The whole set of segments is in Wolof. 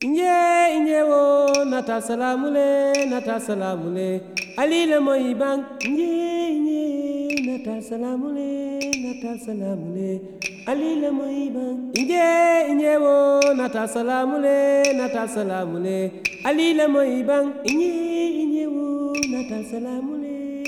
Inje wo nata salamule ali le moy bang inje nata salamule ali le moy bang inje wo nata salamule ali le moy bang inje wo nata salamule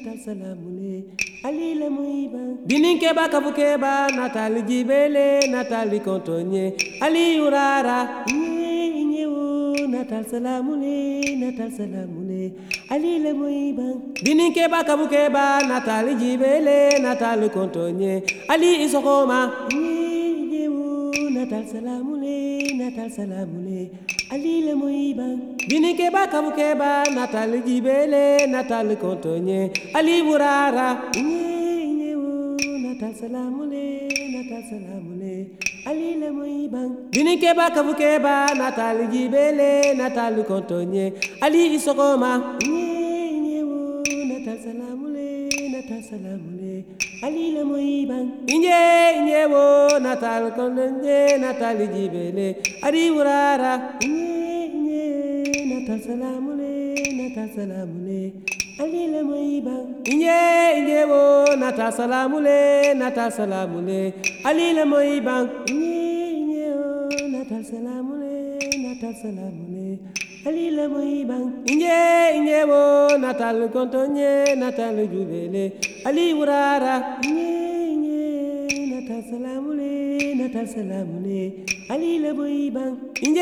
ali le moy bang bininke ba kabuke ba natali jibele natali kontonye ali urara natal salamule ali le moy bang bininke ba kabuke ba natal jibele natal kontonye ali isokoma nyewu natal salamule ali le moy bang bininke ba kabuke ba natal jibele natal kontonye ali burara nyewu natal salamule ali le moy bang bininke ba kabuke ba natal jibele natal kontonye ali isokoma nyewu natal salamule ali le moy bang nyewo natal kontonye natal jibele ali urara natal salamule ali le moy bang nyewo natal salamule ali le moy bang natal salamule ali le moy bang nyewo natal kontonye natal jubele ali urara natal salamule ali le moy bang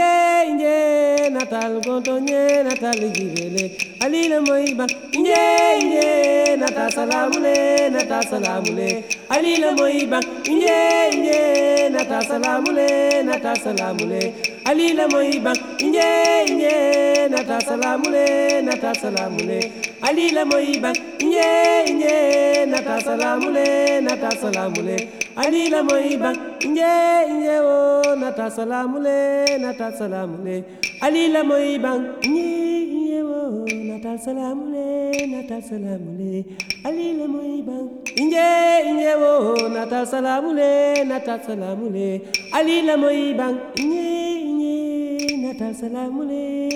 natal kontonye natal jubele ali le moy bang natal salamule ali le moy bang natal salamule ali le moy bang natal salamule ali le moy bang natal salamule ali le moy bang wo natal salamule ali le moy bang wo natal salamule ali le moy bang wo natal salamule ali le moy bang natal salamule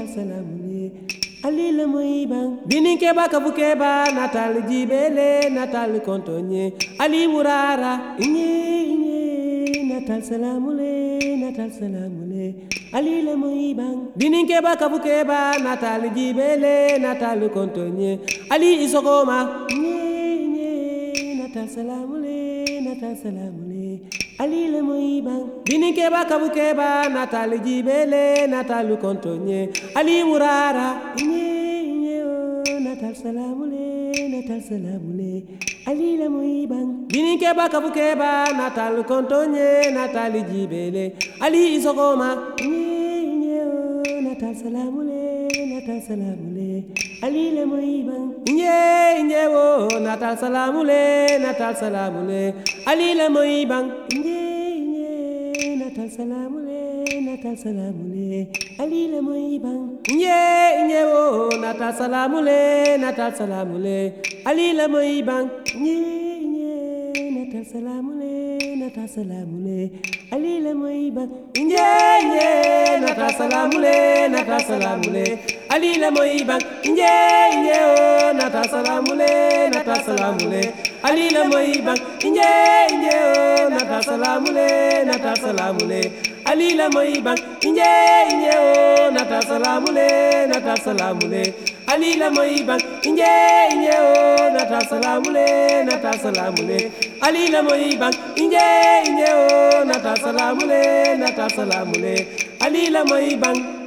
ali le moy bang bininke ba kabuke ba natal jibele natal kontonye ali murara natal salamule ali le moy bang bininke ba kabuke ba natal jibele natal kontonye ali isokoma natal salamule ali le moy bang bininke ba kabuke ba natal jibele natal kontonye ali urara natal salamule ali le moy bang bininke ba kabuke ba natal kontonye natal jibele ali isokoma natal salamule ali le moy bang wo natal salamule ali le moy bang natal salamule ali le moy bang wo natal salamule ali le moy bang natal salamule ali le moy bang natal salamule ali le moy bang wo natal salamule ali le moy bang wo natal salamule ali le moy bang wo natal salamule ali le moy bang wo natal salamule ali le moy bang wo natal salamule ali le moy bang